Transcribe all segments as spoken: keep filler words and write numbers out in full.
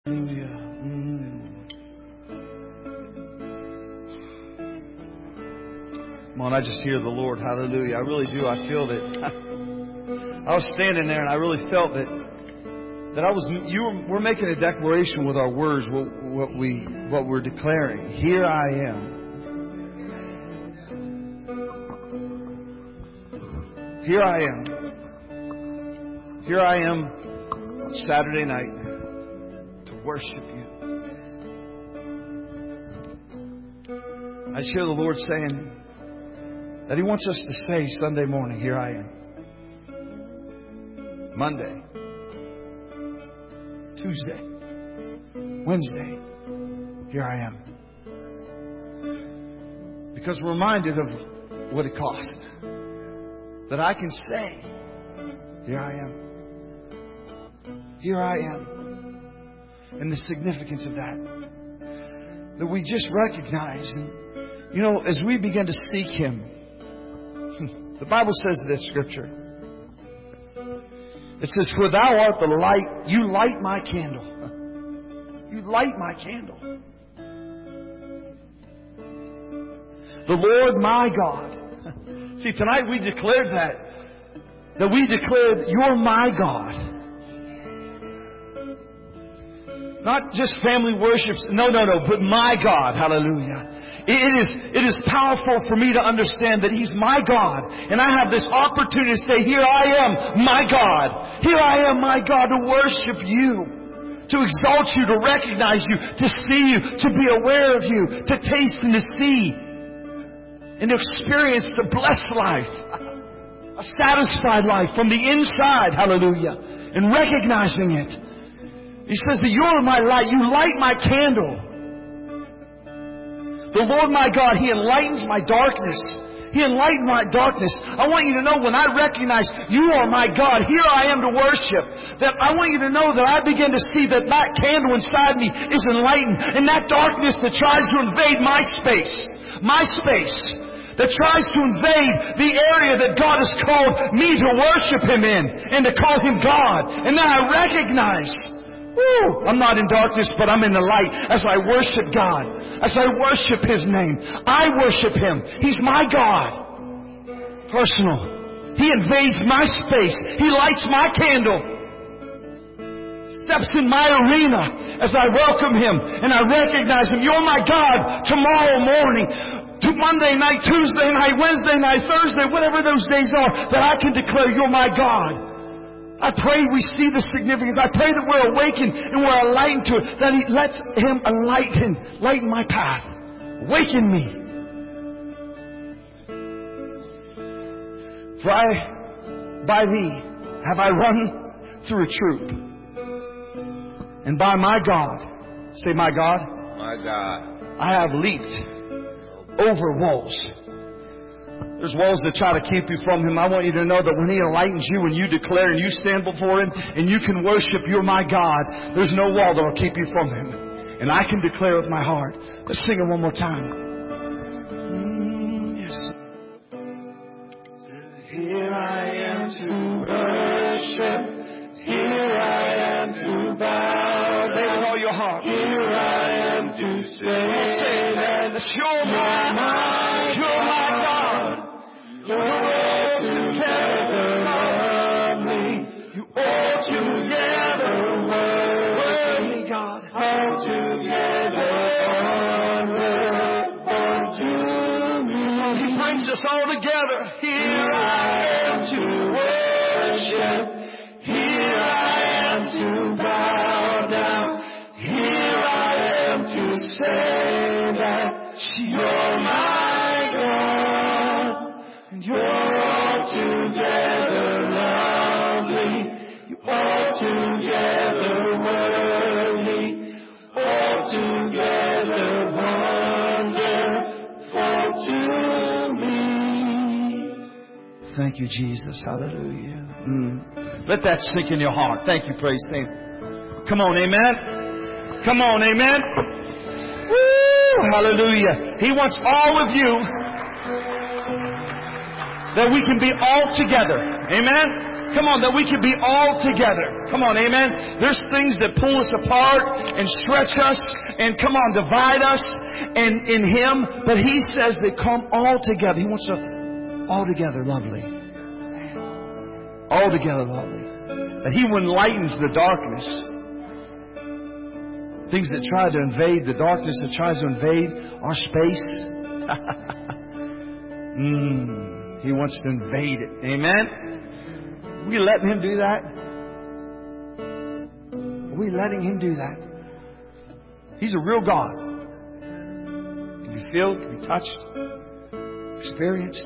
Hallelujah. Mm. Come on, I just hear the Lord. Hallelujah. I really do. I feel that. I was standing there and I really felt that that I was. You were. We're making a declaration with our words. What, what we what we're declaring. Here I am. Here I am. Here I am on Saturday night to worship you. I just hear the Lord saying that He wants us to say Sunday morning, here I am. Monday, Tuesday, Wednesday, here I am. Because we're reminded of what it cost. That I can say, here I am. Here I am. And the significance of that. That we just recognize. And, you know, as we begin to seek Him. The Bible says this scripture. It says, for thou art the light. You light my candle. You light my candle. The Lord my God. See, tonight we declared that. That we declared, you're my God. Not just family worships. No, no, no. But my God. Hallelujah. It is, it is powerful for me to understand that He's my God. And I have this opportunity to say, here I am, my God. Here I am, my God, to worship you. To exalt you, to recognize you, to see you, to be aware of you, to taste and to see. And to experience a blessed life. A satisfied life from the inside. Hallelujah. And recognizing it. He says that you're my light. You light my candle. The Lord my God, He enlightens my darkness. He enlightened my darkness. I want you to know when I recognize you are my God, here I am to worship. That I want you to know that I begin to see that that candle inside me is enlightened. And that darkness that tries to invade my space. My space. That tries to invade the area that God has called me to worship Him in. And to call Him God. And then I recognize, woo, I'm not in darkness, but I'm in the light as I worship God. As I worship His name. I worship Him. He's my God. Personal. He invades my space. He lights my candle. Steps in my arena as I welcome Him. And I recognize Him. You're my God tomorrow morning. To Monday night, Tuesday night, Wednesday night, Thursday, whatever those days are, that I can declare you're my God. I pray we see the significance. I pray that we're awakened and we're enlightened to it. That He lets Him enlighten, lighten my path. Awaken me. For I, by Thee, have I run through a troop. And by my God, say my God. My God. I have leaped over walls. There's walls that try to keep you from Him. I want you to know that when He enlightens you and you declare and you stand before Him and you can worship, you're my God, there's no wall that will keep you from Him. And I can declare with my heart. Let's sing it one more time. Mm, yes. Here I am to worship. Here I am to bow. Say with all your heart. Here I am to say that you're my, you're my God. You're all together lovely. You all together worthy, God. All together wonderful to me. He brings us all together. Here I am to worship. Here I am to bow down. Here I am to say that you're my God. And you're all together lovely. You're all together worthy. All together wonderful to me. Thank you, Jesus. Hallelujah. Mm. Let that sink in your heart. Thank you, praise team. Come on, amen. Come on, amen. Woo, hallelujah. He wants all of you that we can be all together. Amen. Come on, that we can be all together. Come on, amen. There's things that pull us apart and stretch us and, come on, divide us and in Him. But He says that come all together. He wants to all together lovely. All together lovely. That He enlightens the darkness. Things that try to invade, the darkness that tries to invade our space. mm, he wants to invade it. Amen? Are we letting Him do that? Are we letting Him do that? He's a real God. Can be filled, can be touched, experienced.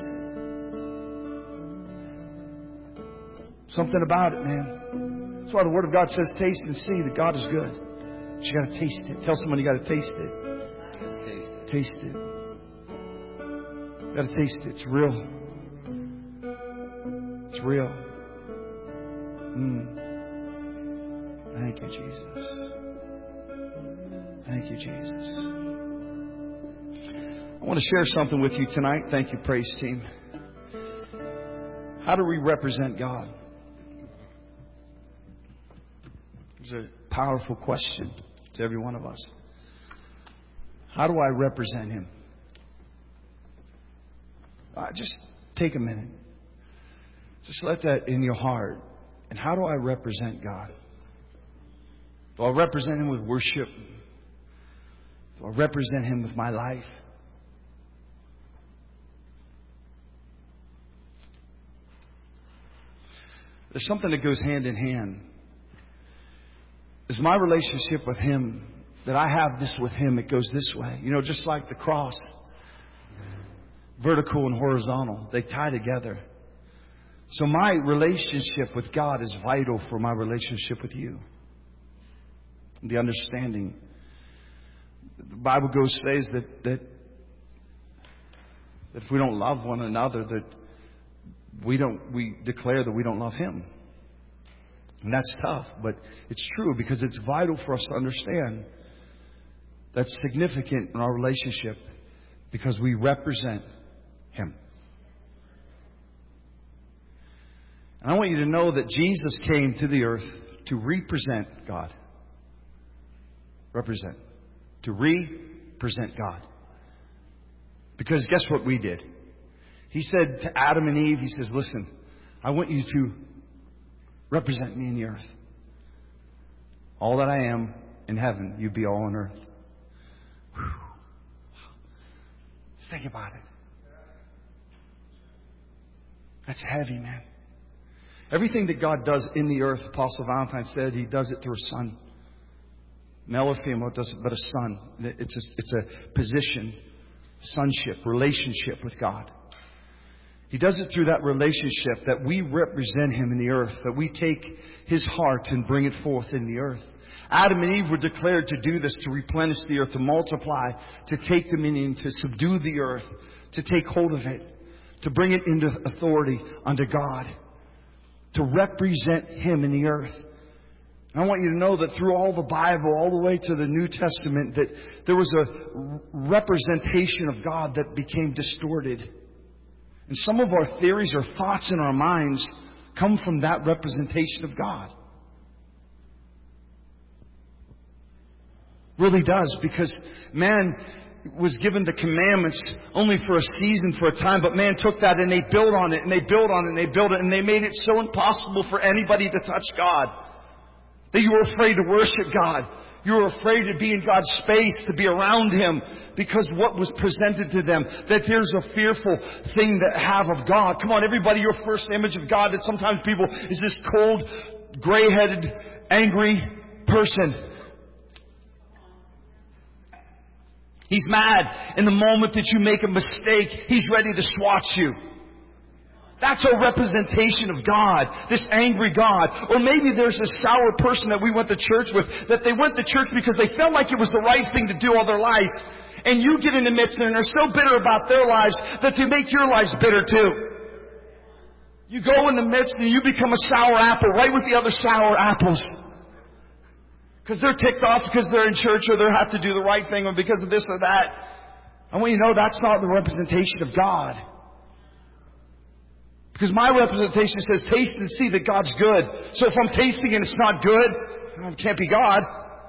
Something about it, man. That's why the Word of God says, taste and see that God is good. But you got to taste it. Tell someone you got to taste it. Taste it. Taste it. You got to taste it. It's real. It's real. Mm. Thank you, Jesus. Thank you, Jesus. I want to share something with you tonight. Thank you, praise team. How do we represent God? It's a powerful question to every one of us. How do I represent Him? Uh, just take a minute. Just let that in your heart. And how do I represent God? Do I represent Him with worship? Do I represent Him with my life? There's something that goes hand in hand. Is my relationship with Him, that I have this with Him, it goes this way. You know, just like the cross. Vertical and horizontal. They tie together. So my relationship with God is vital for my relationship with you. The understanding. The Bible goes says that, that, that if we don't love one another, that we don't, we declare that we don't love Him. And that's tough, but it's true because it's vital for us to understand that's significant in our relationship because we represent Him. And I want you to know that Jesus came to the earth to represent God. Represent. To represent God. Because guess what we did? He said to Adam and Eve, He says, listen, I want you to represent me in the earth. All that I am in heaven, you be all on earth. Whew. Let's think about it. That's heavy, man. Everything that God does in the earth, Apostle Valentine said, He does it through a son. Male or female, it doesn't, but a son. It's a, it's a position, sonship, relationship with God. He does it through that relationship that we represent Him in the earth, that we take His heart and bring it forth in the earth. Adam and Eve were declared to do this, to replenish the earth, to multiply, to take dominion, to subdue the earth, to take hold of it, to bring it into authority under God, to represent Him in the earth. And I want you to know that through all the Bible, all the way to the New Testament, that there was a representation of God that became distorted. And some of our theories or thoughts in our minds come from that representation of God. Really does, because man was given the commandments only for a season, for a time, but man took that and they built on it and they built on it and they built it and they made it so impossible for anybody to touch God that you were afraid to worship God. You were afraid to be in God's space, to be around Him, because what was presented to them, that there's a fearful thing that have of God. Come on, everybody, your first image of God that sometimes people is this cold, gray-headed, angry person. He's mad. In the moment that you make a mistake, He's ready to swat you. That's a representation of God, this angry God. Or maybe there's a sour person that we went to church with, that they went to church because they felt like it was the right thing to do all their lives. And you get in the midst and they're so bitter about their lives that they make your lives bitter too. You go in the midst and you become a sour apple right with the other sour apples. Because they're ticked off because they're in church or they have to do the right thing or because of this or that. I want you to know that's not the representation of God. Because my representation says, taste and see that God's good. So if I'm tasting and it's not good, it can't be God.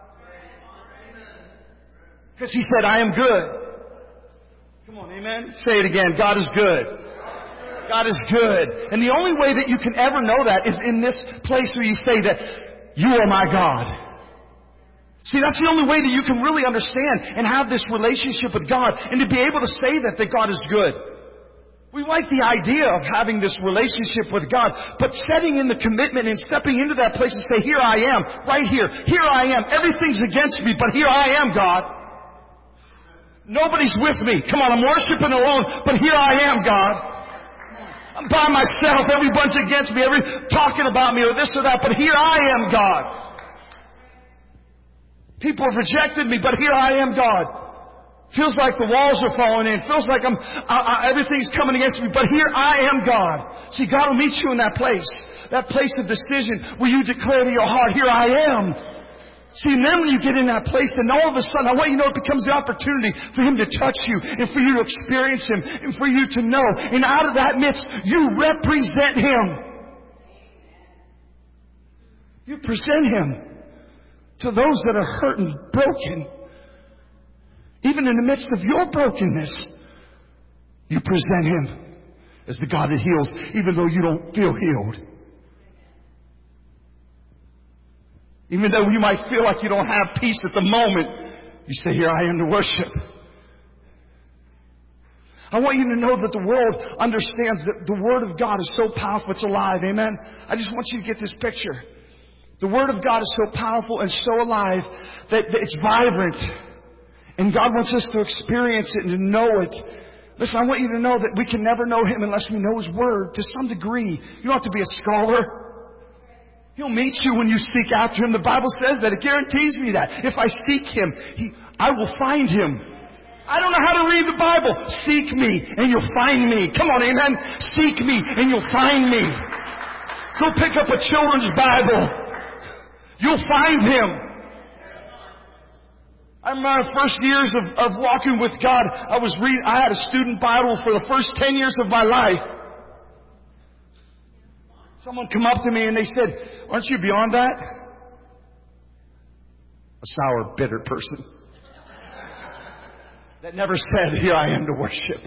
Because He said, I am good. Come on, amen? Say it again. God is good. God is good. And the only way that you can ever know that is in this place where you say that you are my God. See, that's the only way that you can really understand and have this relationship with God and to be able to say that, that God is good. We like the idea of having this relationship with God, but setting in the commitment and stepping into that place and say, here I am, right here, here I am. Everything's against me, but here I am, God. Nobody's with me. Come on, I'm worshiping alone, but here I am, God. I'm by myself. Everyone's against me, every talking about me or this or that, but here I am, God. People have rejected me, but here I am, God. Feels like the walls are falling in. Feels like I'm, I, I, everything's coming against me. But here I am, God. See, God will meet you in that place. That place of decision where you declare to your heart, here I am. See, and then when you get in that place, then all of a sudden, I want you to know it becomes the opportunity for Him to touch you and for you to experience Him and for you to know. And out of that midst, you represent Him. You present Him to those that are hurt and broken. Even in the midst of your brokenness, you present Him as the God that heals, even though you don't feel healed. Even though you might feel like you don't have peace at the moment, you say, here I am to worship. I want you to know that the world understands that the Word of God is so powerful, it's alive. Amen? I just want you to get this picture. The Word of God is so powerful and so alive that it's vibrant. And God wants us to experience it and to know it. Listen, I want you to know that we can never know Him unless we know His Word to some degree. You don't have to be a scholar. He'll meet you when you seek after Him. The Bible says that. It guarantees me that. If I seek Him, he, I will find Him. I don't know how to read the Bible. Seek me and you'll find me. Come on, amen. Seek me and you'll find me. Go pick up a children's Bible. You'll find Him. I remember my first years of, of walking with God. I was reading, I had a student Bible for the first ten years of my life. Someone come up to me and they said, aren't you beyond that? A sour, bitter person. That never said, here I am to worship.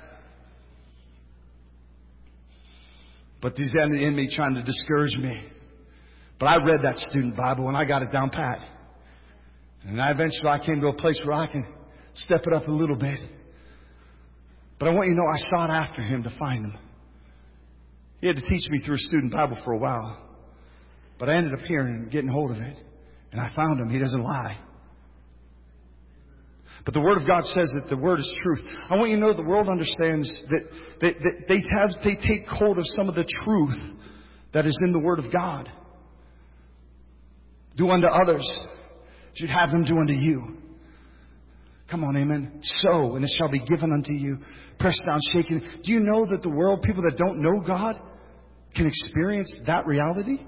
But these enemy in me trying to discourage me. But I read that student Bible and I got it down pat. And I eventually I came to a place where I can step it up a little bit. But I want you to know I sought after Him to find Him. He had to teach me through a student Bible for a while. But I ended up hearing and getting hold of it. And I found Him. He doesn't lie. But the Word of God says that the Word is truth. I want you to know the world understands that, that, that they have, they take hold of some of the truth that is in the Word of God. Do unto others. You'd have them do unto you. Come on, amen. Sow, and it shall be given unto you. Pressed down, shaken. Do you know that the world, people that don't know God, can experience that reality?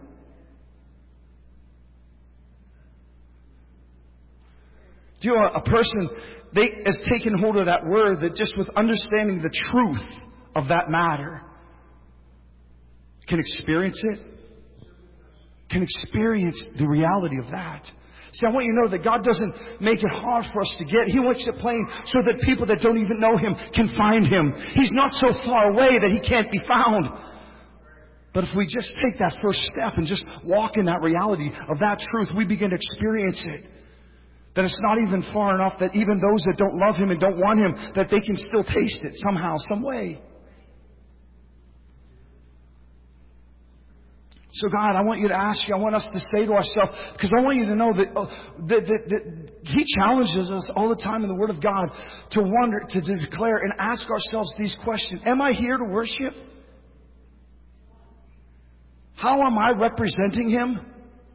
Do you know a person they has taken hold of that word that just with understanding the truth of that matter can experience it? Can experience the reality of that. See, I want you to know that God doesn't make it hard for us to get. He makes it plain so that people that don't even know Him can find Him. He's not so far away that He can't be found. But if we just take that first step and just walk in that reality of that truth, we begin to experience it. That it's not even far enough that even those that don't love Him and don't want Him, that they can still taste it somehow, some way. So God, I want you to ask you, I want us to say to ourselves, because I want you to know that, uh, that, that, that He challenges us all the time in the Word of God to wonder, to, to declare and ask ourselves these questions. Am I here to worship? How am I representing Him?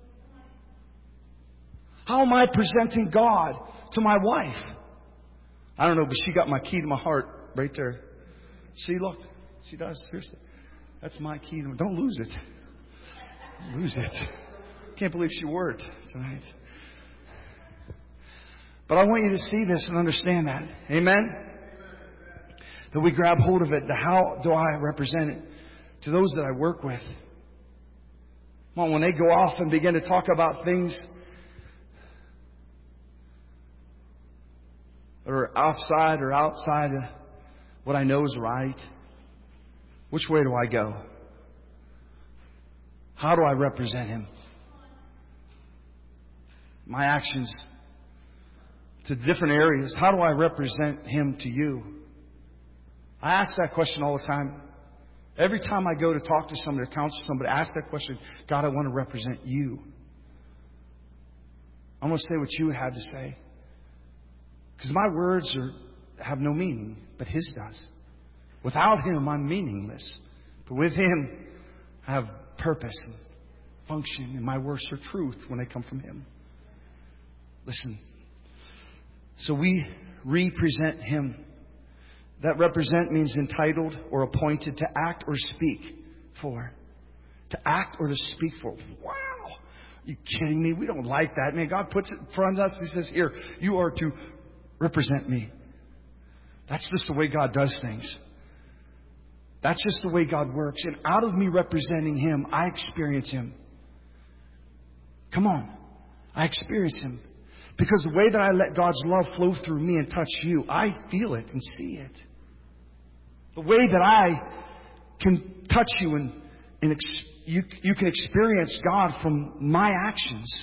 How am I presenting God to my wife? I don't know, but she got my key to my heart right there. See, look, she does. Seriously. That's my key. Don't lose it. Lose it. Can't believe she wore it tonight. But I want you to see this and understand that. Amen? That we grab hold of it. The how do I represent it to those that I work with. Come on, when they go off and begin to talk about things that are outside or outside of what I know is right, which way do I go? How do I represent Him? My actions to different areas. How do I represent Him to you? I ask that question all the time. Every time I go to talk to somebody, to counsel somebody, I ask that question, God, I want to represent you. I want to say what you would have to say. Because my words are, have no meaning, but His does. Without Him, I'm meaningless. But with Him, I have purpose and function, and my words are truth when they come from Him. Listen. So we represent Him. That represent means entitled or appointed to act or speak for. To act or to speak for. Wow! Are you kidding me? We don't like that. Man, God puts it in front of us. He says, here, you are to represent me. That's just the way God does things. That's just the way God works. And out of me representing Him, I experience Him. Come on. I experience Him. Because the way that I let God's love flow through me and touch you, I feel it and see it. The way that I can touch you and, and ex- you, you can experience God from my actions.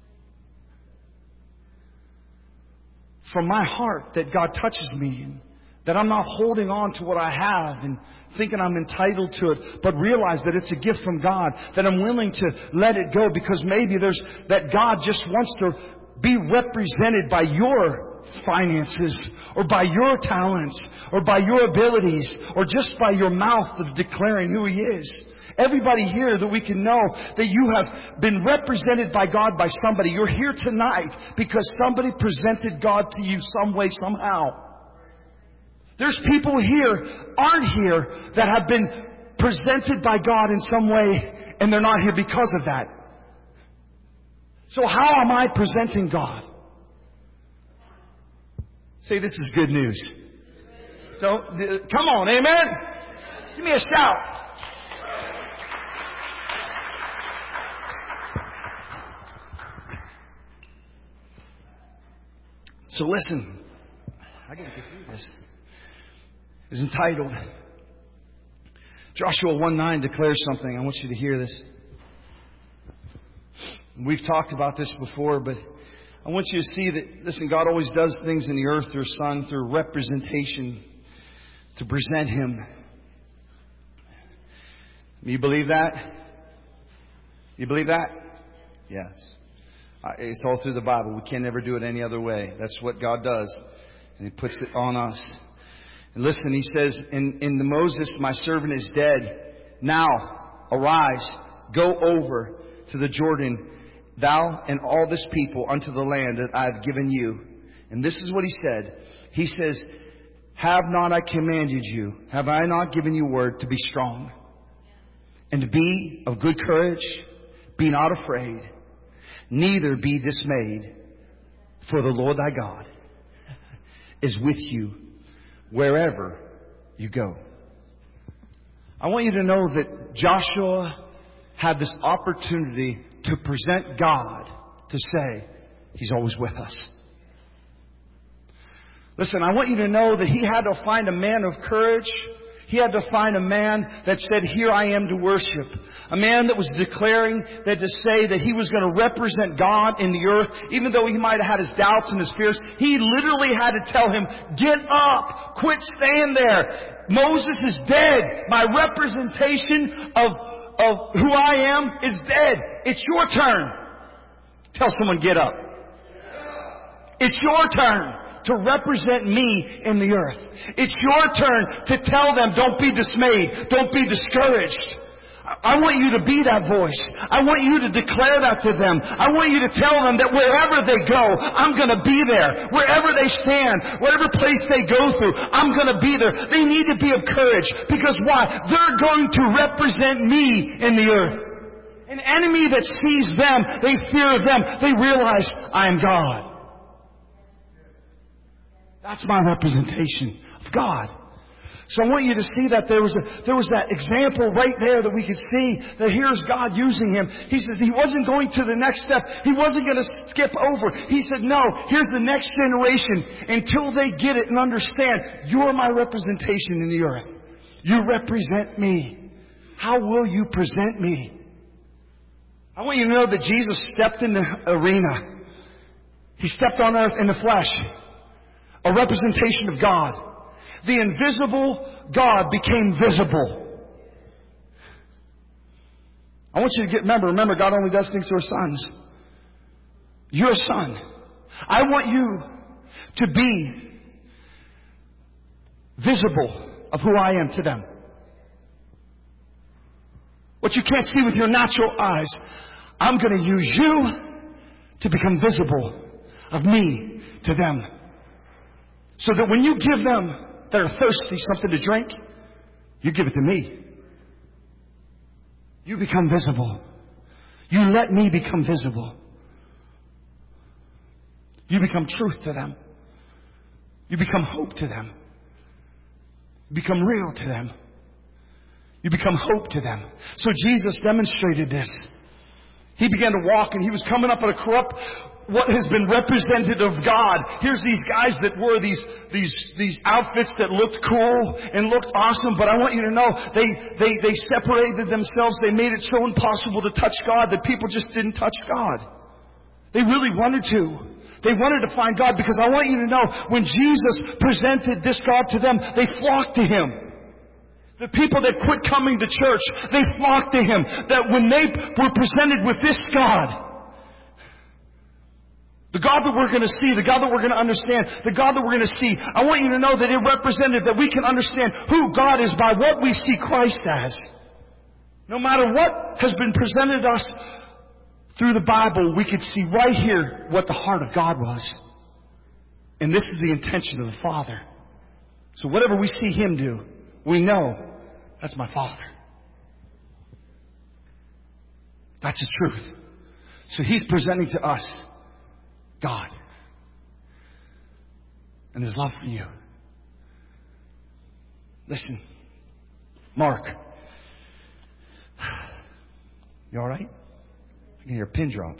From my heart, that God touches me. And that I'm not holding on to what I have and thinking I'm entitled to it, but realize that it's a gift from God. That I'm willing to let it go because maybe there's that God just wants to be represented by your finances or by your talents or by your abilities or just by your mouth of declaring who He is. Everybody here that we can know that you have been represented by God by somebody. You're here tonight because somebody presented God to you some way, somehow. There's people here, aren't here, that have been presented by God in some way and they're not here because of that. So how am I presenting God? Say, this is good news. Don't, come on, amen? Give me a shout. So listen, I gotta get through this. It's entitled, Joshua one nine declares something. I want you to hear this. We've talked about this before, but I want you to see that, listen, God always does things in the earth through Son, through representation, to present Him. You believe that? You believe that? Yes. It's all through the Bible. We can never do it any other way. That's what God does. And He puts it on us. And listen, He says, in, in the Moses, my servant is dead. Now, arise, go over to the Jordan, thou and all this people, unto the land that I have given you. And this is what He said. He says, have not I commanded you? Have I not given you word to be strong? And to be of good courage? Be not afraid. Neither be dismayed. For the Lord thy God is with you wherever you go. I want you to know that Joshua had this opportunity to present God, to say, He's always with us. Listen, I want you to know that he had to find a man of courage. He had to find a man that said, here I am to worship. A man that was declaring, that to say that he was going to represent God in the earth, even though he might have had his doubts and his fears. He literally had to tell him, get up, quit staying there. Moses is dead. My representation of, of who I am is dead. It's your turn. Tell someone, get up. It's your turn to represent me in the earth. It's your turn to tell them, don't be dismayed. Don't be discouraged. I want you to be that voice. I want you to declare that to them. I want you to tell them that wherever they go, I'm going to be there. Wherever they stand, whatever place they go through, I'm going to be there. They need to be of courage. Because why? They're going to represent me in the earth. An enemy that sees them, they fear them. They realize, I am God. That's my representation of God. So I want you to see that there was a, there was that example right there that we could see that here's God using him. He says he wasn't going to the next step. He wasn't going to skip over. He said, no, here's the next generation until they get it and understand you're my representation in the earth. You represent me. How will you present me? I want you to know that Jesus stepped in the arena. He stepped on earth in the flesh. A representation of God. The invisible God became visible. I want you to get, remember, remember, God only does things to his sons. You're a son. I want you to be visible of who I am to them. What you can't see with your natural eyes, I'm going to use you to become visible of me to them. So that when you give them that are thirsty something to drink, you give it to me. You become visible. You let me become visible. You become truth to them. You become hope to them. You become real to them. You become hope to them. So Jesus demonstrated this. He began to walk and he was coming up at a corrupt, what has been represented of God. Here's these guys that wore these, these, these outfits that looked cool and looked awesome, but I want you to know they, they, they separated themselves. They made it so impossible to touch God that people just didn't touch God. They really wanted to. They wanted to find God because I want you to know when Jesus presented this God to them, they flocked to him. The people that quit coming to church, they flocked to him. That when they were presented with this God, the God that we're going to see, the God that we're going to understand, the God that we're going to see, I want you to know that it represented that we can understand who God is by what we see Christ as. No matter what has been presented to us through the Bible, we could see right here what the heart of God was. And this is the intention of the Father. So whatever we see him do, we know that's my Father. That's the truth. So he's presenting to us God and his love for you. Listen, Mark, you all right? I can hear a pin drop.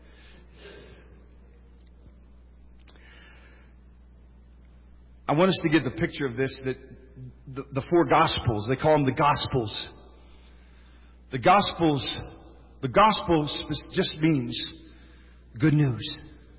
I want us to get the picture of this, that the, the four Gospels, they call them the Gospels. The Gospels, the Gospels just means good news.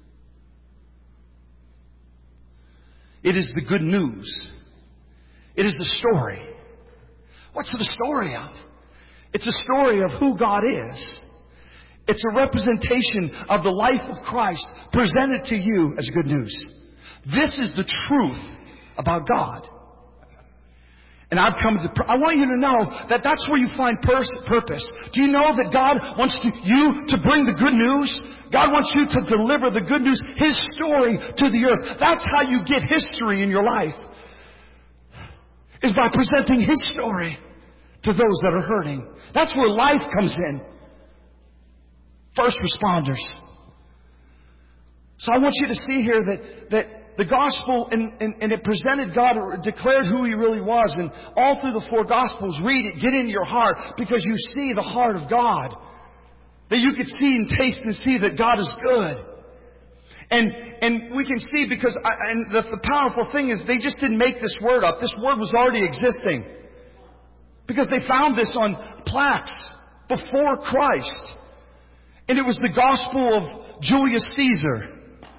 It is the good news. It is the story. What's the story of? It's a story of who God is. It's a representation of the life of Christ presented to you as good news. This is the truth about God. And I've come to, I want you to know that that's where you find pers- purpose. Do you know that God wants to, you to bring the good news? God wants you to deliver the good news, his story to the earth. That's how you get history in your life. Is by presenting his story to those that are hurting. That's where life comes in. First responders. So I want you to see here that, that the gospel, and, and, and it presented God, or declared who he really was. And all through the four gospels, read it, get in your heart, because you see the heart of God. That you could see and taste and see that God is good. And and we can see because, I, and the, the powerful thing is they just didn't make this word up. This word was already existing. Because they found this on plaques before Christ. And it was the gospel of Julius Caesar.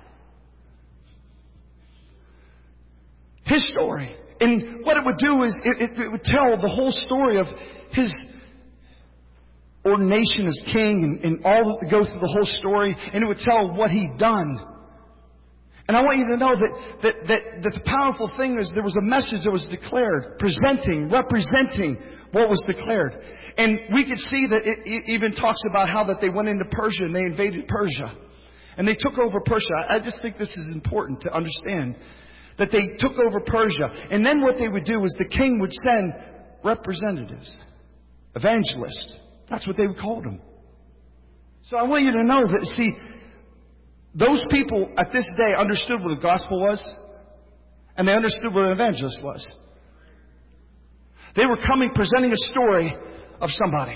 His story. And what it would do is it, it, it would tell the whole story of his ordination as king and, and all that goes through the whole story. And it would tell what he'd done. And I want you to know that, that, that, that the powerful thing is there was a message that was declared, presenting, representing what was declared. And we could see that it, it even talks about how that they went into Persia and they invaded Persia. And they took over Persia. I just think this is important to understand. That they took over Persia. And then what they would do is the king would send representatives, evangelists. That's what they would call them. So I want you to know that, see, those people at this day understood what the gospel was, and they understood what an evangelist was. They were coming, presenting a story of somebody.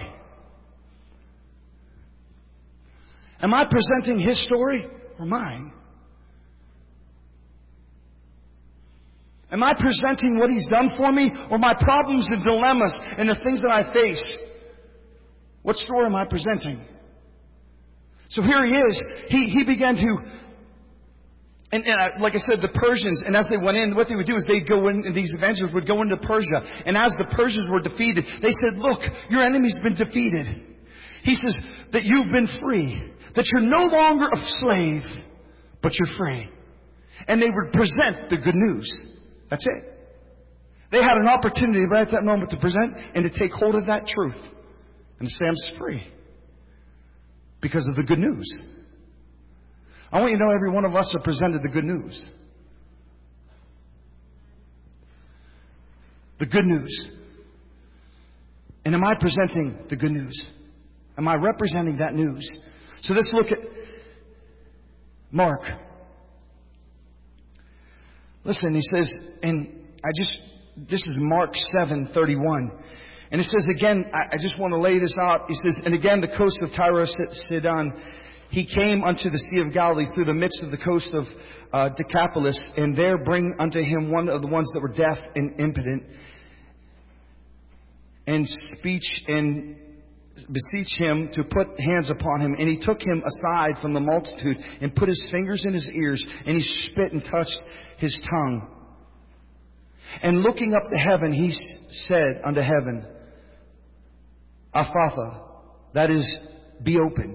Am I presenting his story or mine? Am I presenting what he's done for me or my problems and dilemmas and the things that I face? What story am I presenting? So here he is. He, he began to, and, and I, like I said, the Persians, and as they went in, what they would do is they'd go in, and these evangelists would go into Persia. And as the Persians were defeated, they said, look, your enemy's been defeated. He says that you've been free, that you're no longer a slave, but you're free. And they would present the good news. That's it. They had an opportunity right at that moment to present and to take hold of that truth and to say, I'm free because of the good news. I want you to know every one of us are presented the good news. The good news. And am I presenting the good news? Am I representing that news? So let's look at Mark. Listen, he says, and I just, this is Mark seven thirty-one. And it says again, I, I just want to lay this out. He says, and again, the coast of Tyre Sidon, he came unto the Sea of Galilee through the midst of the coast of uh, Decapolis, and there bring unto him one of the ones that were deaf and impotent, and speech and beseech him to put hands upon him. And he took him aside from the multitude and put his fingers in his ears, and he spit and touched his tongue. And looking up to heaven, he said unto heaven, Ephphatha, that is, be opened.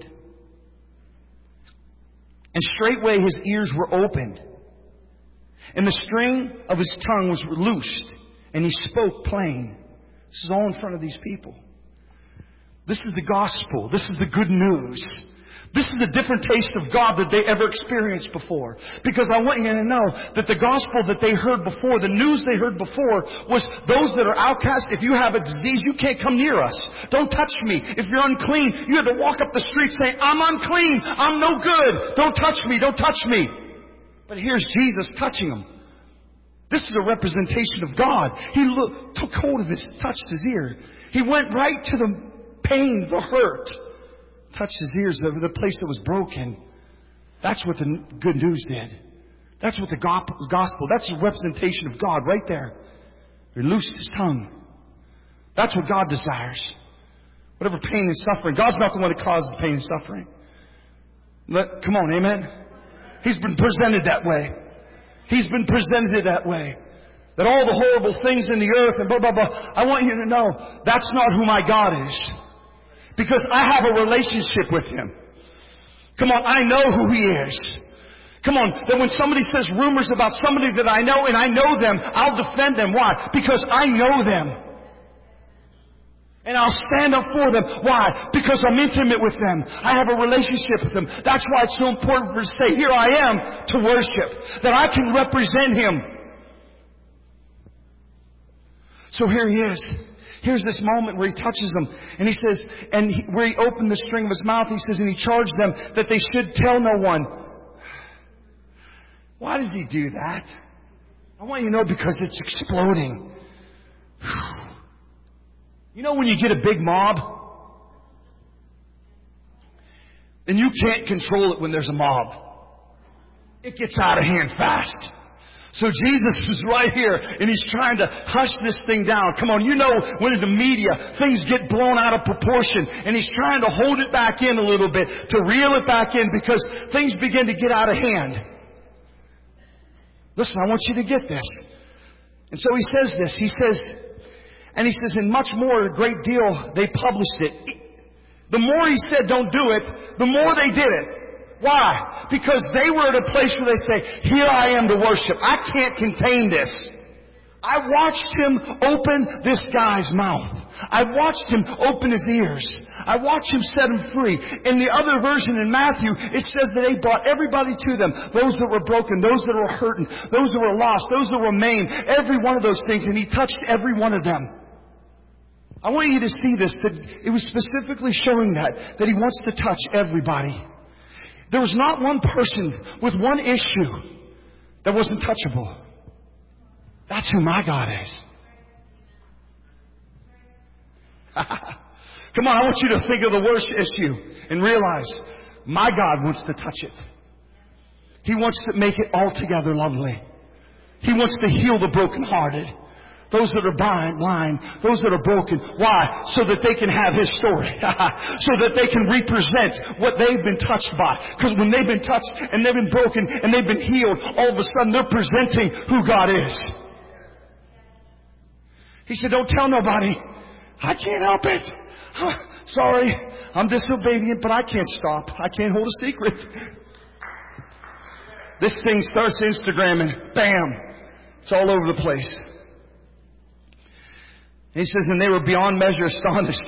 And straightway his ears were opened, and the string of his tongue was loosed, and he spoke plain. This is all in front of these people. This is the gospel. This is the good news. This is a different taste of God that they ever experienced before. Because I want you to know that the gospel that they heard before, the news they heard before, was those that are outcast. If you have a disease, you can't come near us. Don't touch me. If you're unclean, you have to walk up the street saying, I'm unclean. I'm no good. Don't touch me. Don't touch me. But here's Jesus touching them. This is a representation of God. He looked, took hold of his, touched his ear. He went right to the pain, the hurt. Touched his ears over the place that was broken. That's what the good news did. That's what the gospel, that's a representation of God right there. He loosed his tongue. That's what God desires. Whatever pain and suffering. God's not the one that causes pain and suffering. Let, come on, amen? He's been presented that way. He's been presented that way. That all the horrible things in the earth and blah, blah, blah. I want you to know that's not who my God is. Because I have a relationship with him. Come on, I know who he is. Come on, that when somebody says rumors about somebody that I know and I know them, I'll defend them. Why? Because I know them. And I'll stand up for them. Why? Because I'm intimate with them. I have a relationship with them. That's why it's so important for us to say, here I am to worship. That I can represent him. So here he is. Here's this moment where he touches them. And he says, and he, where he opened the string of his mouth, he says, and he charged them that they should tell no one. Why does he do that? I want you to know because it's exploding. You know when you get a big mob? And you can't control it when there's a mob. It gets out of hand fast. So Jesus is right here, and he's trying to hush this thing down. Come on, you know when in the media things get blown out of proportion, and he's trying to hold it back in a little bit, to reel it back in, because things begin to get out of hand. Listen, I want you to get this. And so he says this. He says, and he says, and much more, a great deal, they published it. The more he said don't do it, the more they did it. Why? Because they were at a place where they say, here I am to worship. I can't contain this. I watched him open this guy's mouth. I watched him open his ears. I watched him set him free. In the other version in Matthew, it says that he brought everybody to them. Those that were broken, those that were hurting, those that were lost, those that were maimed, every one of those things. And he touched every one of them. I want you to see this, that it was specifically showing that, that he wants to touch everybody. There was not one person with one issue that wasn't touchable. That's who my God is. Come on, I want you to think of the worst issue and realize my God wants to touch it. He wants to make it altogether lovely. He wants to heal the brokenhearted. Those that are blind, blind, those that are broken. Why? So that they can have His story. So that they can represent what they've been touched by. Because when they've been touched and they've been broken and they've been healed, all of a sudden they're presenting who God is. He said, don't tell nobody. I can't help it. Sorry, I'm disobedient, but I can't stop. I can't hold a secret. This thing starts Instagramming. Bam. It's all over the place. He says, and they were beyond measure astonished,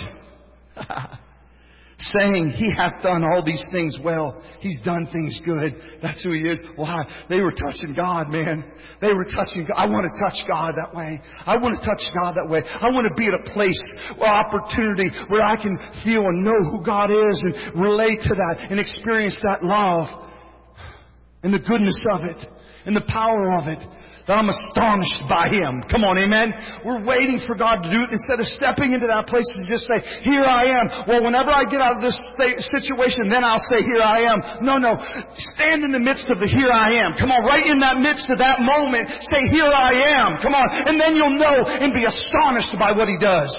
saying, He hath done all these things well. He's done things good. That's who He is. Why? They were touching God, man. They were touching God. I want to touch God that way. I want to touch God that way. I want to be at a place where opportunity where I can feel and know who God is and relate to that and experience that love and the goodness of it and the power of it. That I'm astonished by Him. Come on, amen? We're waiting for God to do it instead of stepping into that place and just say, here I am. Well, whenever I get out of this situation, then I'll say, here I am. No, no. Stand in the midst of the here I am. Come on, right in that midst of that moment, say, here I am. Come on. And then you'll know and be astonished by what He does.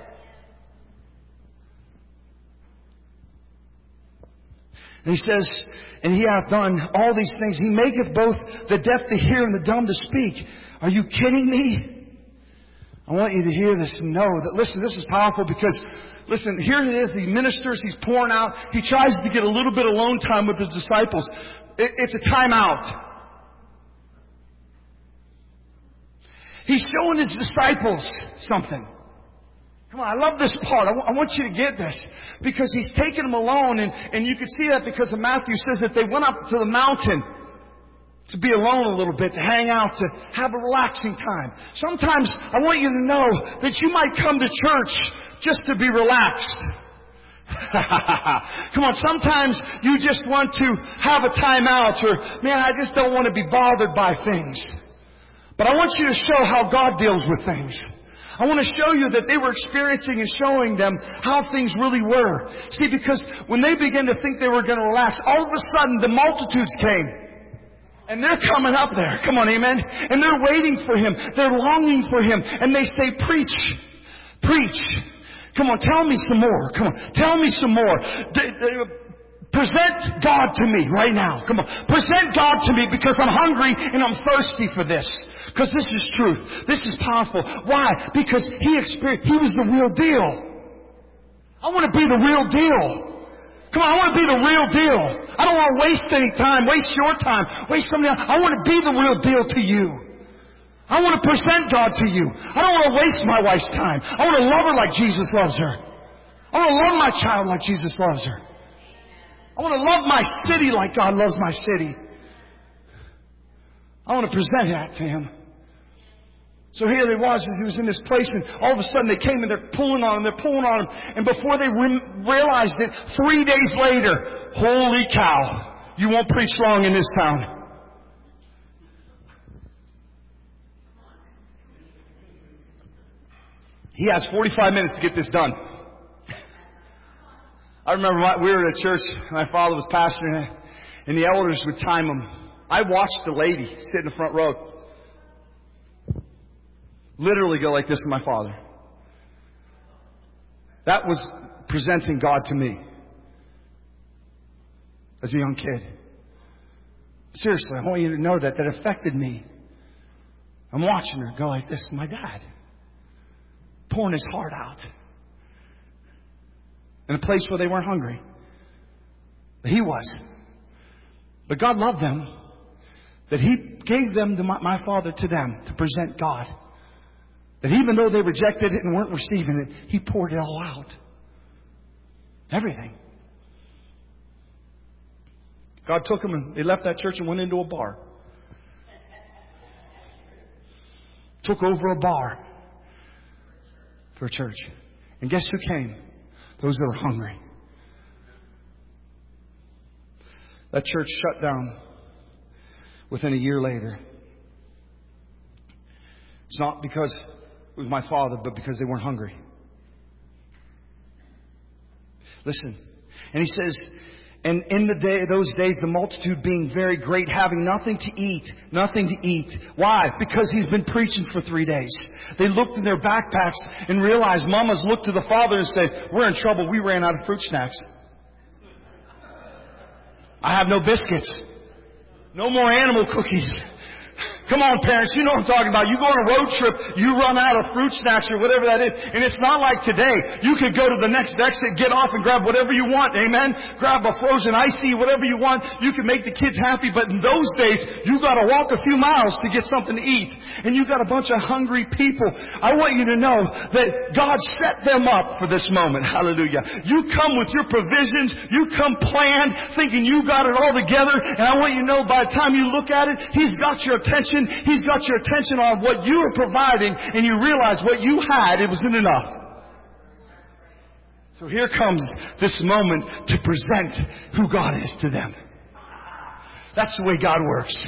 And He says, and He hath done all these things. He maketh both the deaf to hear and the dumb to speak. Are you kidding me? I want you to hear this and know that, listen, this is powerful because, listen, here it is. He ministers. He's pouring out. He tries to get a little bit of alone time with the disciples. It, it's a time out. He's showing His disciples something. Come on, I love this part. I, w- I want you to get this. Because He's taken them alone, and, and you can see that because of Matthew says that they went up to the mountain to be alone a little bit, to hang out, to have a relaxing time. Sometimes I want you to know that you might come to church just to be relaxed. Come on, sometimes you just want to have a time out, or, man, I just don't want to be bothered by things. But I want you to show how God deals with things. I want to show you that they were experiencing and showing them how things really were. See, because when they began to think they were going to relax, all of a sudden the multitudes came. And they're coming up there. Come on, amen? And they're waiting for Him. They're longing for Him. And they say, preach. Preach. Come on, tell me some more. Come on, tell me some more. D- d- present God to me right now. Come on. Present God to me because I'm hungry and I'm thirsty for this. Because this is truth. This is powerful. Why? Because He experienced, He was the real deal. I want to be the real deal. Come on, I want to be the real deal. I don't want to waste any time, waste your time, waste somebody else. I want to be the real deal to you. I want to present God to you. I don't want to waste my wife's time. I want to love her like Jesus loves her. I want to love my child like Jesus loves her. I want to love my city like God loves my city. I want to present that to Him. So here he was, as he was in this place, and all of a sudden they came and they're pulling on him, they're pulling on him, and before they re- realized it, three days later, holy cow, you won't preach long in this town. He has forty-five minutes to get this done. I remember my, we were at a church, my father was pastoring, and the elders would time him. I watched the lady sit in the front row literally go like this with my father. That was presenting God to me as a young kid. Seriously, I want you to know that. That affected me. I'm watching her go like this with my dad. Pouring his heart out. In a place where they weren't hungry. But he was. But God loved them. That He gave them, to my, my father, to them to present God. That even though they rejected it and weren't receiving it, He poured it all out. Everything. God took them and they left that church and went into a bar. Took over a bar for a church. And guess who came? Those that were hungry. That church shut down within a year later. It's not because it was my father, but because they weren't hungry. Listen. And He says, and in the day, those days, the multitude being very great, having nothing to eat, nothing to eat. Why? Because He's been preaching for three days. They looked in their backpacks and realized, mamas looked to the father and says, we're in trouble. We ran out of fruit snacks. I have no biscuits. No more animal cookies. Come on, parents, you know what I'm talking about. You go on a road trip, you run out of fruit snacks or whatever that is. And it's not like today. You could go to the next exit, get off and grab whatever you want. Amen? Grab a frozen iced tea, whatever you want. You can make the kids happy. But in those days, you got to walk a few miles to get something to eat. And you got a bunch of hungry people. I want you to know that God set them up for this moment. Hallelujah. You come with your provisions. You come planned, thinking you got it all together. And I want you to know by the time you look at it, He's got your attention. He's got your attention on what you are providing, and you realize what you had, it wasn't enough. So here comes this moment to present who God is to them. That's the way God works.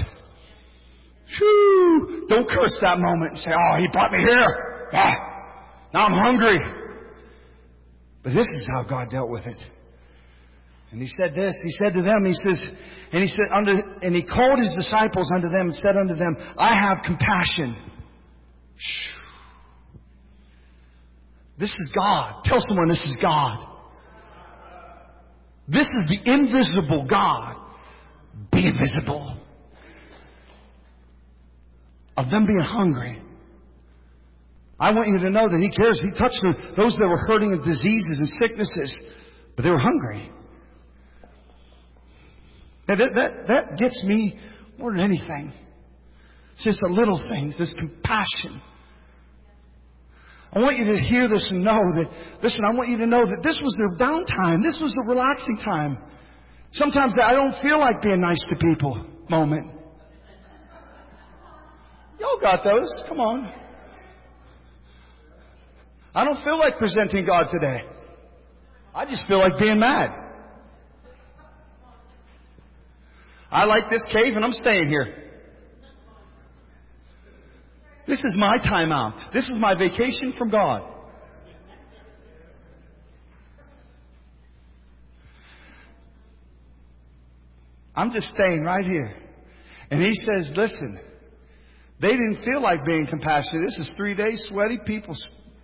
Whew. Don't curse that moment and say, oh, He brought me here. Ah, now I'm hungry. But this is how God dealt with it. And He said this, He said to them, He says, and He said unto, and He called His disciples unto them and said unto them, I have compassion. This is God. Tell someone this is God. This is the invisible God. Be visible. Of them being hungry. I want you to know that He cares. He touched those that were hurting of diseases and sicknesses, but they were hungry. Now that, that, that gets me more than anything. It's just the little things, this compassion. I want you to hear this and know that, listen, I want you to know that this was their downtime. This was a relaxing time. Sometimes I don't feel like being nice to people moment. Y'all got those. Come on. I don't feel like presenting God today. I just feel like being mad. I like this cave and I'm staying here. This is my time out. This is my vacation from God. I'm just staying right here. And He says, listen, they didn't feel like being compassionate. This is three days sweaty people.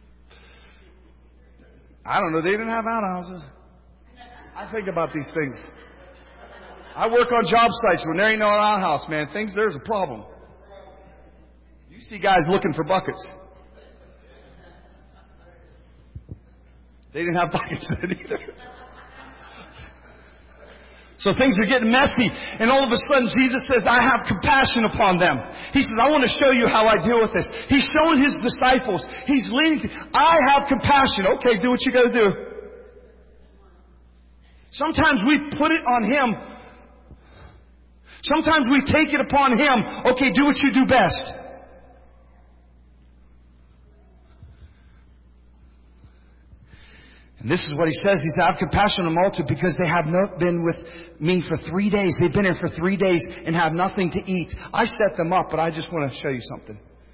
I don't know. They didn't have outhouses. I think about these things. I work on job sites when there ain't no outhouse, man. Things, there's a problem. You see guys looking for buckets. They didn't have buckets then either. So things are getting messy. And all of a sudden Jesus says, I have compassion upon them. He says, I want to show you how I deal with this. He's showing His disciples. He's leading. I have compassion. Okay, do what you got to do. Sometimes we put it on Him. Sometimes we take it upon Him. Okay, do what you do best. And this is what He says. He said, I have compassion on the multitude because they have not been with me for three days. They've been here for three days and have nothing to eat. I set them up, but I just want to show you something.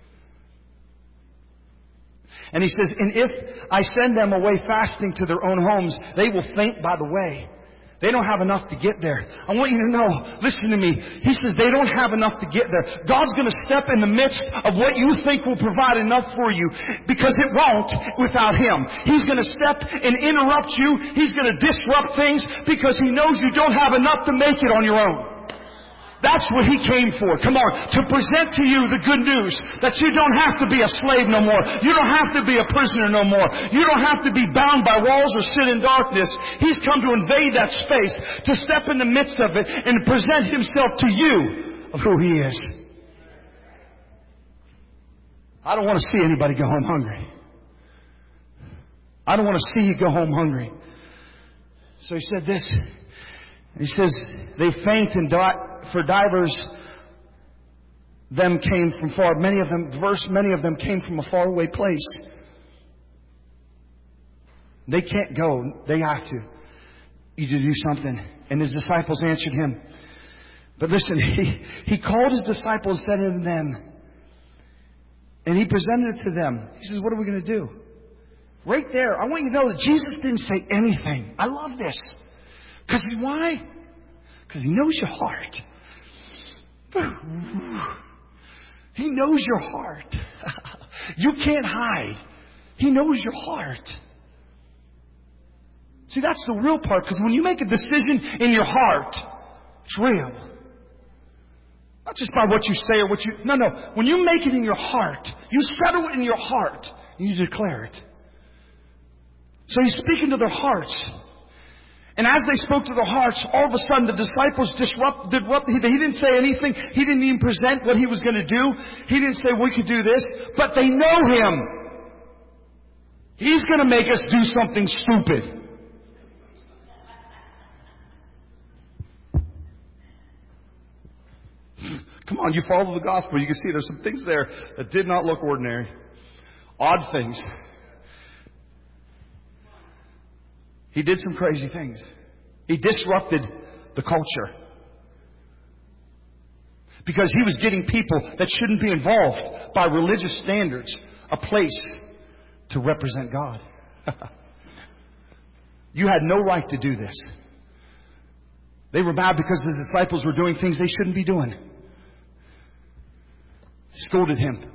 And He says, and if I send them away fasting to their own homes, they will faint by the way. They don't have enough to get there. I want you to know, listen to me. He says they don't have enough to get there. God's going to step in the midst of what you think will provide enough for you, because it won't without Him. He's going to step and interrupt you. He's going to disrupt things because He knows you don't have enough to make it on your own. That's what He came for. Come on. To present to you the good news that you don't have to be a slave no more. You don't have to be a prisoner no more. You don't have to be bound by walls or sit in darkness. He's come to invade that space, to step in the midst of it and present Himself to you of who He is. I don't want to see anybody go home hungry. I don't want to see you go home hungry. So He said this. He says, they faint and die. For divers them came from far. Many of them, verse, many of them came from a faraway place. They can't go. They have to. You to do something. And His disciples answered Him. But listen, He, he called His disciples and said unto them, and He presented it to them. He says, what are we going to do? Right there, I want you to know that Jesus didn't say anything. I love this. Because why? Because He knows your heart. He knows your heart. You can't hide. He knows your heart. See, that's the real part. Because when you make a decision in your heart, it's real. Not just by what you say or what you... No, no. When you make it in your heart, you settle it in your heart, and you declare it. So He's speaking to their hearts. And as they spoke to their hearts, all of a sudden the disciples disrupt, disrupt he, he didn't say anything. He didn't even present what He was going to do. He didn't say, we could do this. But they know Him. He's going to make us do something stupid. Come on, you follow the gospel. You can see there's some things there that did not look ordinary. Odd things. He did some crazy things. He disrupted the culture. Because He was getting people that shouldn't be involved by religious standards a place to represent God. You had no right to do this. They were mad because the disciples were doing things they shouldn't be doing. Scolded Him.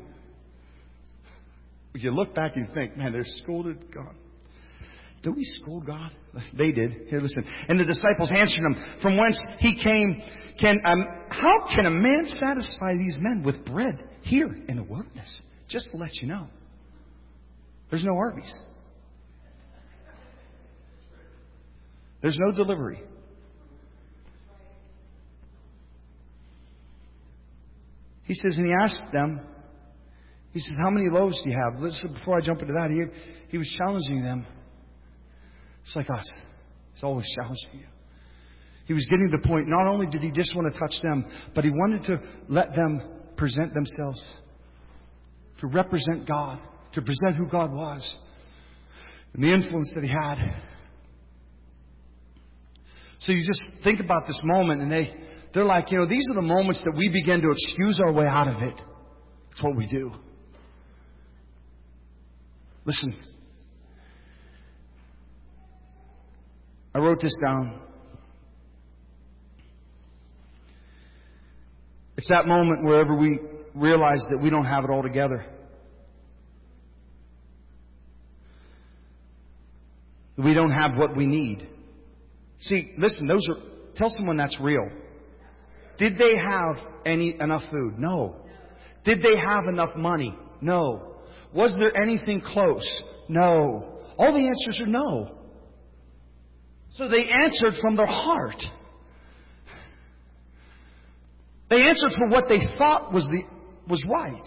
You look back and you think, man, they scolded God. Do we scold God? They did. Here, listen. And the disciples answered Him, from whence He came, can um, how can a man satisfy these men with bread here in the wilderness? Just to let you know. There's no Arby's. There's no delivery. He says, and He asked them, He says, how many loaves do you have? Listen, before I jump into that, he, he was challenging them. It's like us. He's always challenging you. He was getting to the point, not only did He just want to touch them, but He wanted to let them present themselves, to represent God, to present who God was, and the influence that He had. So you just think about this moment, and they, they're like, you know, these are the moments that we begin to excuse our way out of it. That's what we do. Listen. I wrote this down. It's that moment wherever we realize that we don't have it all together. We don't have what we need. See, listen, those are, tell someone that's real. Did they have any enough food? No. Did they have enough money? No. Was there anything close? No. All the answers are no. So they answered from their heart. They answered for what they thought was the was right.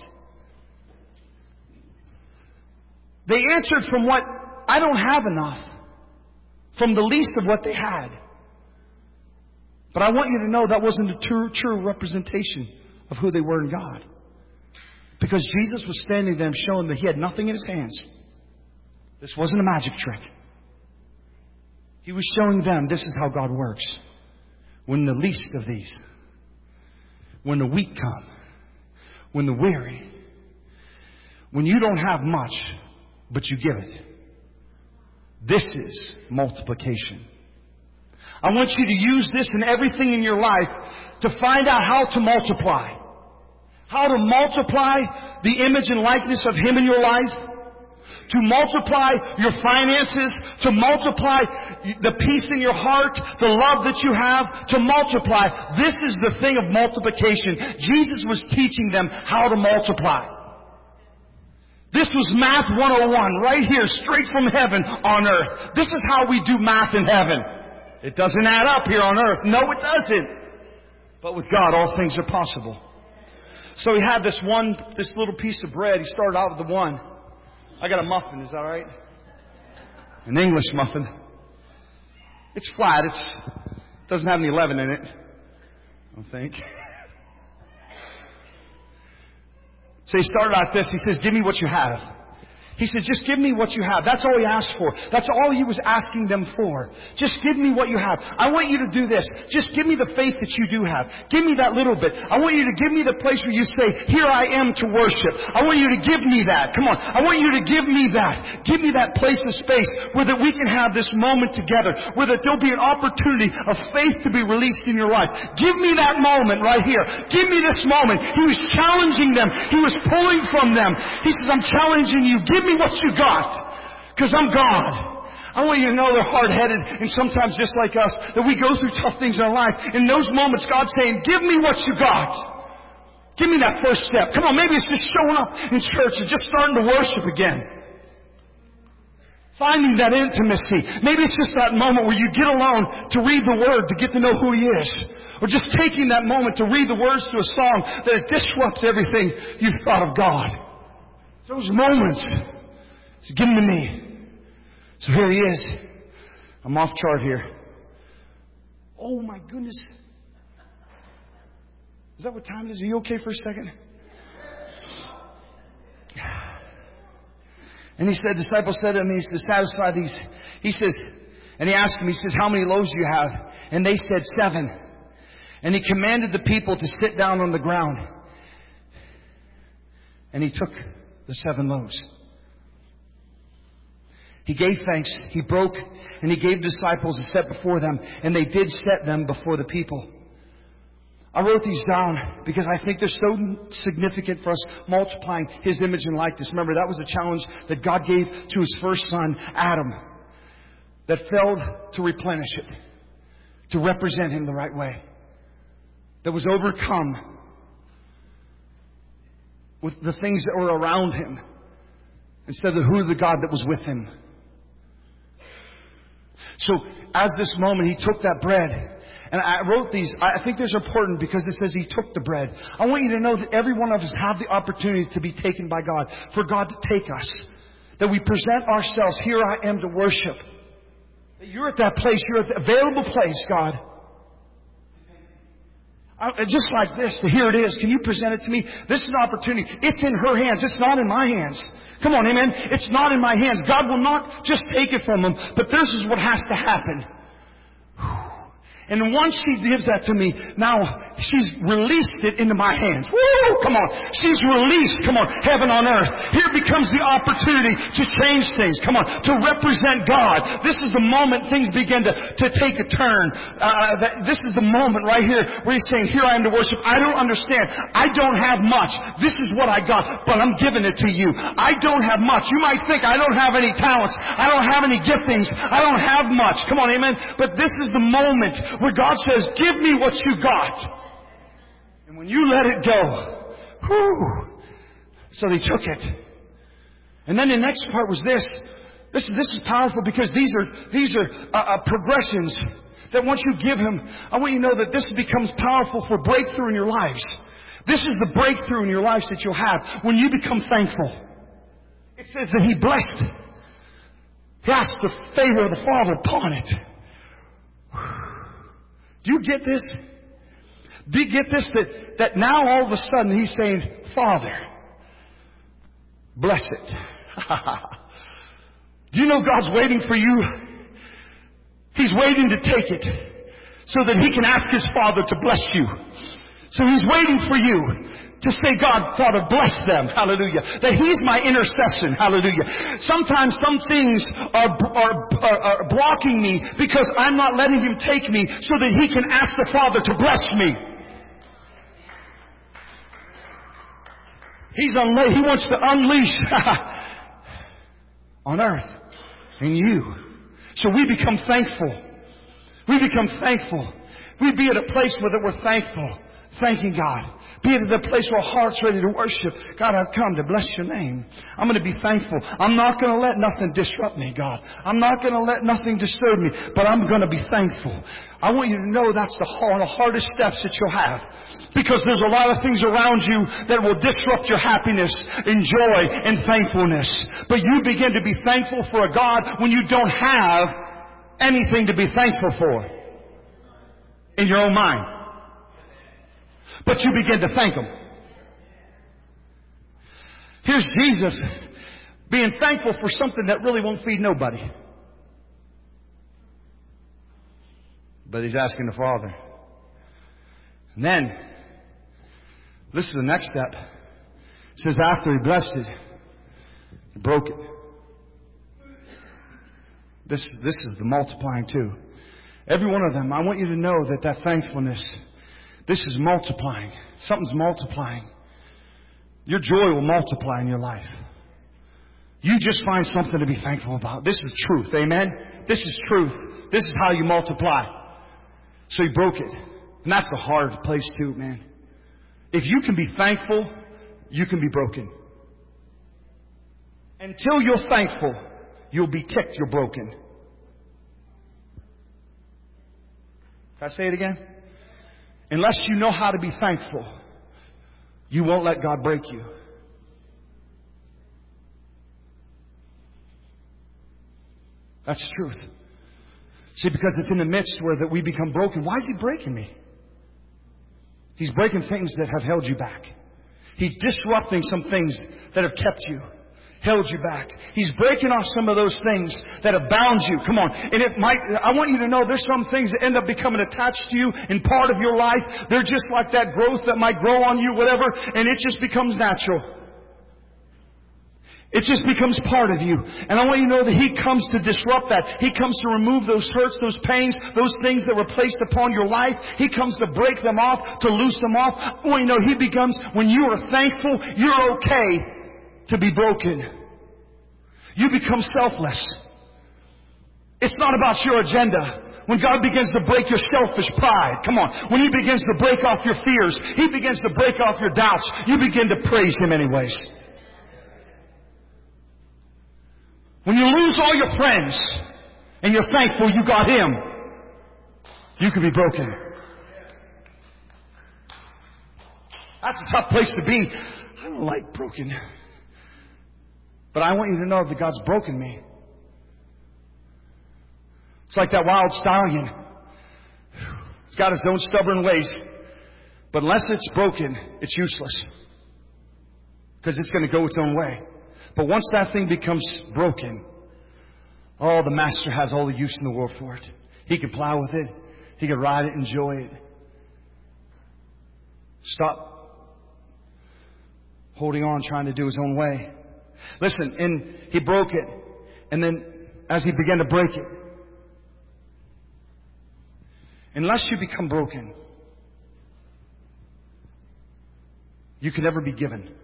They answered from what I don't have enough. From the least of what they had. But I want you to know that wasn't a true, true representation of who they were in God. Because Jesus was standing there showing that He had nothing in His hands. This wasn't a magic trick. He was showing them this is how God works. When the least of these, when the weak come, when the weary, when you don't have much, but you give it. This is multiplication. I want you to use this in everything in your life to find out how to multiply. How to multiply the image and likeness of Him in your life. To multiply your finances. To multiply the peace in your heart. The love that you have. To multiply. This is the thing of multiplication. Jesus was teaching them how to multiply. This was math one oh one right here, straight from heaven on earth. This is how we do math in heaven. It doesn't add up here on earth. No, it doesn't. But with God, all things are possible. So he had this one, this little piece of bread. He started out with the one. I got a muffin. Is that all right? An English muffin. It's flat. It's doesn't have any leaven in it, I don't think. So he started out this. He says, give me what you have. He said, just give me what you have. That's all he asked for. That's all he was asking them for. Just give me what you have. I want you to do this. Just give me the faith that you do have. Give me that little bit. I want you to give me the place where you say, here I am to worship. I want you to give me that. Come on. I want you to give me that. Give me that place and space where that we can have this moment together. Where that there'll be an opportunity of faith to be released in your life. Give me that moment right here. Give me this moment. He was challenging them. He was pulling from them. He says, I'm challenging you. Give me what you got. Because I'm God. I want you to know they're hard-headed and sometimes just like us, that we go through tough things in our life. In those moments, God's saying, give me what you got. Give me that first step. Come on, maybe it's just showing up in church and just starting to worship again. Finding that intimacy. Maybe it's just that moment where you get alone to read the Word, to get to know who He is. Or just taking that moment to read the words to a song that it disrupts everything you've thought of God. Those moments. So give them to me. So here he is. I'm off chart here. Oh my goodness. Is that what time it is? Are you okay for a second? And he said, disciples said to him, he said, satisfy these. He says, and he asked him, he says, how many loaves do you have? And they said, seven. And he commanded the people to sit down on the ground. And he took the seven loaves. He gave thanks, he broke, and he gave the disciples to set before them, and they did set them before the people. I wrote these down because I think they're so significant for us multiplying His image and likeness. Remember, that was a challenge that God gave to His first son, Adam, that failed to replenish it, to represent Him the right way, that was overcome with the things that were around him instead of who the God that was with him. So, as this moment, he took that bread. And I wrote these. I think these are important because it says he took the bread. I want you to know that every one of us have the opportunity to be taken by God. For God to take us. That we present ourselves. Here I am to worship. That you're at that place. You're at the available place, God. I, just like this. Here it is. Can you present it to me? This is an opportunity. It's in her hands. It's not in my hands. Come on, amen. It's not in my hands. God will not just take it from him. But this is what has to happen. And once she gives that to me, now she's released it into my hands. Woo! Come on. She's released, come on, heaven on earth. Here becomes the opportunity to change things. Come on, to represent God. This is the moment things begin to, to take a turn. Uh, that, this is the moment right here where he's saying, here I am to worship. I don't understand. I don't have much. This is what I got, but I'm giving it to you. I don't have much. You might think I don't have any talents. I don't have any giftings. I don't have much. Come on, amen. But this is the moment where God says, give me what you got. And when you let it go, whew, so they took it. And then the next part was this. This, this is powerful because these are, these are uh, uh, progressions that once you give him, I want you to know that this becomes powerful for breakthrough in your lives. This is the breakthrough in your lives that you'll have when you become thankful. It says that he blessed it. He asked the favor of the Father upon it. Do you get this? Do you get this? That, that now all of a sudden he's saying, Father, bless it. Do you know God's waiting for you? He's waiting to take it so that he can ask his Father to bless you. So he's waiting for you to say, God, Father, bless them. Hallelujah. That he's my intercession. Hallelujah. Sometimes some things are, are, are, are blocking me because I'm not letting him take me so that he can ask the Father to bless me. He's unla- He wants to unleash on earth in you. So we become thankful. We become thankful. We be at a place where that we're thankful. Thanking God. Be at the place where our heart's ready to worship. God, I've come to bless your name. I'm going to be thankful. I'm not going to let nothing disrupt me, God. I'm not going to let nothing disturb me, but I'm going to be thankful. I want you to know that's the, one of the hardest steps that you'll have. Because there's a lot of things around you that will disrupt your happiness and joy and thankfulness. But you begin to be thankful for a God when you don't have anything to be thankful for in your own mind. But you begin to thank him. Here's Jesus Being thankful for something that really won't feed nobody. But He's asking the Father. And then, this is the next step. It says after He blessed it, He broke it. This, this is the multiplying too. Every one of them, I want you to know that that thankfulness, this is multiplying. Something's multiplying. Your joy will multiply in your life. You just find something to be thankful about. This is truth. Amen? This is truth. This is how you multiply. So He broke it. And that's the hard place too, man. If you can be thankful, you can be broken. Until you're thankful, you'll be ticked you're broken. Can I say it again? Unless you know how to be thankful, you won't let God break you. That's the truth. See, because it's in the midst where that we become broken. Why is He breaking me? He's breaking things that have held you back. He's disrupting some things that have kept you, held you back. He's breaking off some of those things that have bound you. Come on. And it might, I want you to know there's some things that end up becoming attached to you and part of your life. They're just like that growth that might grow on you, whatever, and it just becomes natural. It just becomes part of you. And I want you to know that He comes to disrupt that. He comes to remove those hurts, those pains, those things that were placed upon your life. He comes to break them off, to loose them off. I want you to know He becomes, when you are thankful, you're okay to be broken. You become selfless. It's not about your agenda. When God begins to break your selfish pride, come on. When He begins to break off your fears, He begins to break off your doubts, you begin to praise Him anyways. When you lose all your friends and you're thankful you got Him, you can be broken. That's a tough place to be. I don't like broken. But I want you to know that God's broken me. It's like that wild stallion. It's got its own stubborn ways. But unless it's broken, it's useless. Because it's going to go its own way. But once that thing becomes broken, oh, the Master has all the use in the world for it. He can plow with it. He can ride it, enjoy it. Stop holding on, trying to do His own way. Listen, and He broke it. And then as He began to break it, unless you become broken, you can never be given.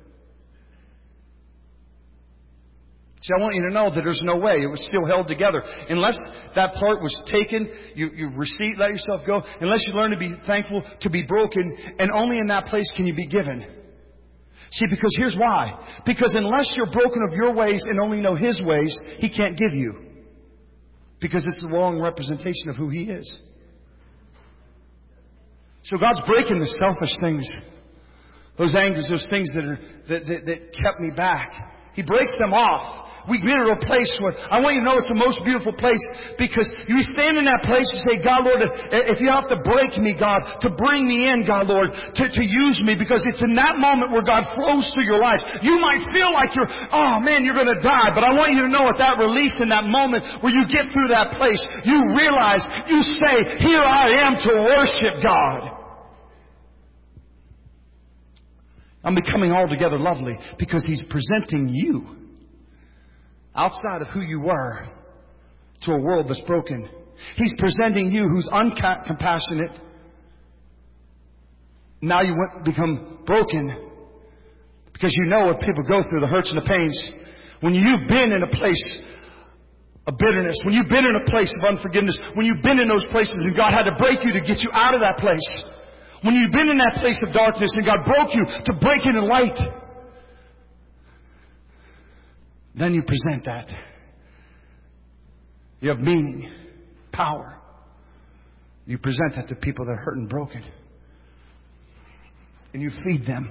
See, I want you to know that there's no way. It was still held together. Unless that part was taken, you, you receive, let yourself go. Unless you learn to be thankful, to be broken, and only in that place can you be given. See, because here's why. Because unless you're broken of your ways and only know His ways, He can't give you. Because it's the wrong representation of who He is. So God's breaking the selfish things. Those angers, those things that, are, that, that, that kept me back. He breaks them off. We get to a place where I want you to know it's the most beautiful place, because you stand in that place and say, God, Lord, if you have to break me, God, to bring me in, God, Lord, to, to use me, because it's in that moment where God flows through your life. You might feel like you're, oh man, you're going to die, but I want you to know at that release, in that moment where you get through that place, you realize, you say, here I am to worship God. I'm becoming altogether lovely because He's presenting you outside of who you were to a world that's broken. He's presenting you who's uncompassionate. Now you become broken because you know what people go through, the hurts and the pains. When you've been in a place of bitterness, when you've been in a place of unforgiveness, when you've been in those places and God had to break you to get you out of that place. When you've been in that place of darkness and God broke you to break into light, then you present that. You have meaning, power. You present that to people that are hurt and broken. And you feed them.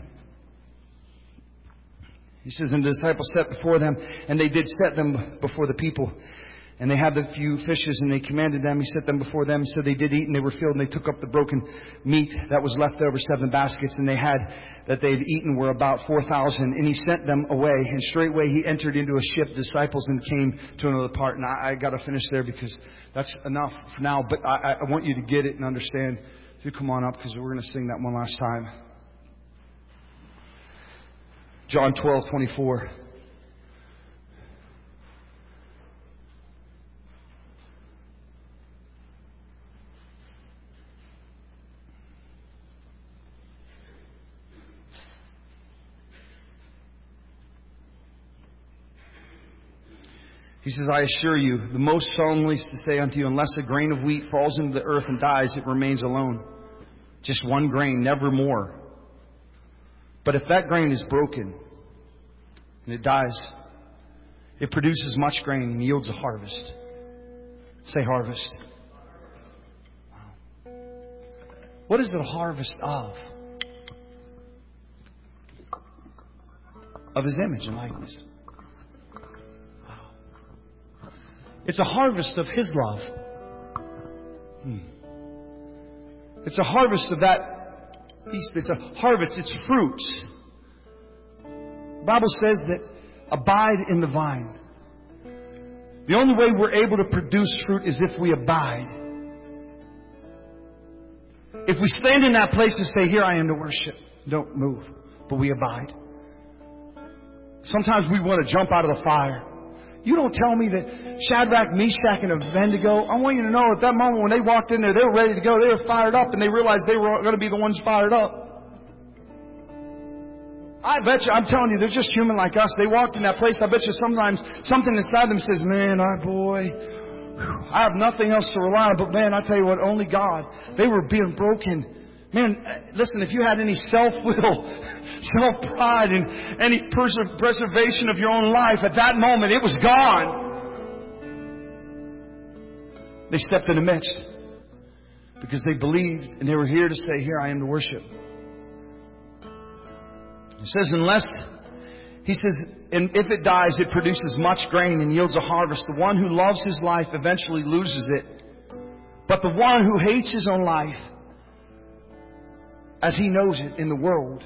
He says, and the disciples set before them, and they did set them before the people. And they had the few fishes, and they commanded them. He set them before them. So they did eat, and they were filled, and they took up the broken meat that was left over, seven baskets, and they had that they had eaten were about four thousand. And he sent them away, and straightway he entered into a ship, disciples, and came to another part. And I, I got to finish there because that's enough for now. But I, I want you to get it and understand. If you come on up, because we're going to sing that one last time. John twelve twenty-four. He says, I assure you, the most solemnly to say unto you, unless a grain of wheat falls into the earth and dies, it remains alone. Just one grain, never more. But if that grain is broken and it dies, it produces much grain and yields a harvest. Say harvest. Wow. What is it a harvest of? Of His image and likeness. It's a harvest of His love. Hmm. It's a harvest of that feast. It's a harvest. It's fruits. The Bible says that abide in the vine. The only way we're able to produce fruit is if we abide. If we stand in that place and say, here I am to worship, don't move, but we abide. Sometimes we want to jump out of the fire. You don't tell me that Shadrach, Meshach, and Abednego, I want you to know at that moment when they walked in there, they were ready to go. They were fired up, and they realized they were going to be the ones fired up. I bet you, I'm telling you, they're just human like us. They walked in that place. I bet you sometimes something inside them says, man, I boy, I have nothing else to rely on. But man, I tell you what, only God. They were being broken. Man, listen, if you had any self-will, self-pride, and any pers- preservation of your own life, at that moment, it was gone. They stepped in the midst because they believed and they were here to say, here I am to worship. He says, unless, he says, and if it dies, it produces much grain and yields a harvest. The one who loves his life eventually loses it. But the one who hates his own life, as he knows it in the world,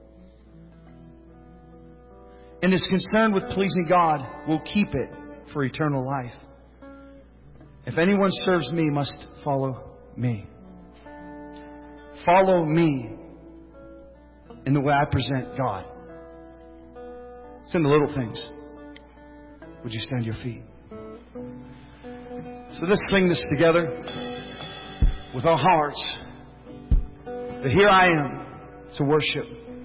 and is concerned with pleasing God, will keep it for eternal life. If anyone serves me, must follow me. Follow me in the way I present God. It's in the little things. Would you stand to your feet? So let's sing this together with our hearts. That here I am to worship.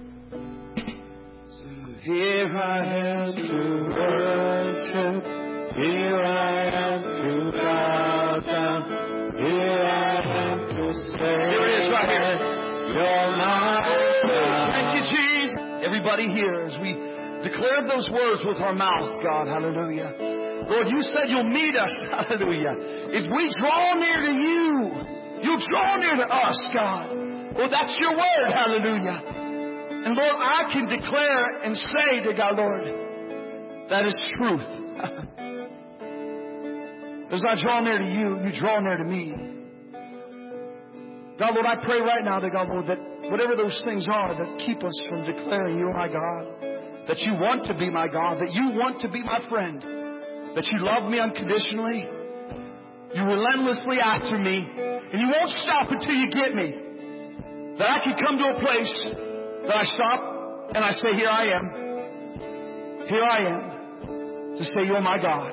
So here I am to worship. Here I am to bow down. Here I am to say, here it is right here. You're my God. Thank you, Jesus. Everybody here, as we declare those words with our mouth, God, hallelujah. Lord, you said you'll meet us, hallelujah. If we draw near to you, you'll draw near to us, God. Well, that's your word, hallelujah. And Lord, I can declare and say to God, Lord, that is truth. As I draw near to you, you draw near to me. God, Lord, I pray right now to God, Lord, that whatever those things are that keep us from declaring you are my God, that you want to be my God, that you want to be my friend, that you love me unconditionally, you relentlessly after me, and you won't stop until you get me. That I can come to a place that I stop and I say, here I am. Here I am to say, you're my God.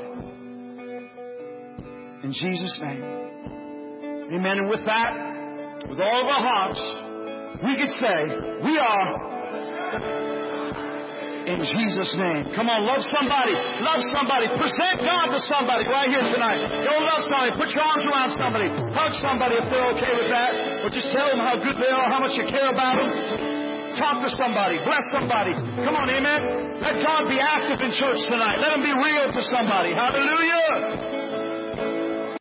In Jesus' name. Amen. And with that, with all of our hearts, we could say, we are in Jesus' name. Come on, love somebody. Love somebody. Present God to somebody right here tonight. Go love somebody. Put your arms around somebody. Hug somebody if they're okay with that. Or just tell them how good they are, how much you care about them. Talk to somebody. Bless somebody. Come on, amen. Let God be active in church tonight. Let Him be real to somebody. Hallelujah.